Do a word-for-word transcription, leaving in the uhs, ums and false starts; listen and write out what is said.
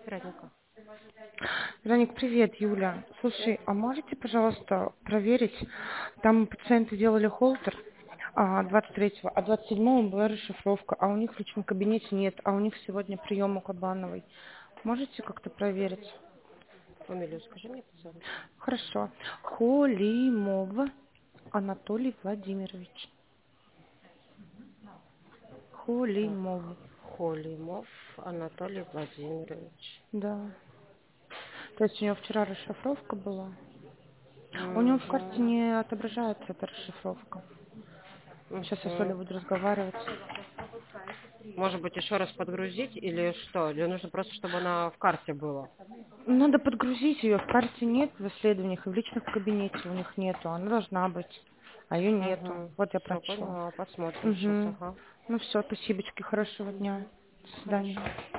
Вероника. Вероник, привет, Юля. Слушай, а можете, пожалуйста, проверить, там пациенты делали холтер а, двадцать третьего, а двадцать седьмого была расшифровка, а у них в личном кабинете нет, а у них сегодня прием у Кабановой. Можете как-то проверить? Фамилию скажи мне, пожалуйста. Хорошо. Холимов Анатолий Владимирович. Так, Холимов. Холимов Анатолий Владимирович. Да. То есть у него вчера расшифровка была. У него в карте Угу. не отображается эта расшифровка. Сейчас я с Олей Угу. буду разговаривать. Может быть, еще раз подгрузить или что? Или нужно просто, чтобы она в карте была? Надо подгрузить ее. В карте нет в исследованиях, и в личном кабинете у них нету. Она должна быть, а ее нету. Угу. Вот я Все, прочла. поняла. Посмотрим сейчас, Угу. ага. Ну все, спасибочки, хорошего дня. До свидания. Хорошо.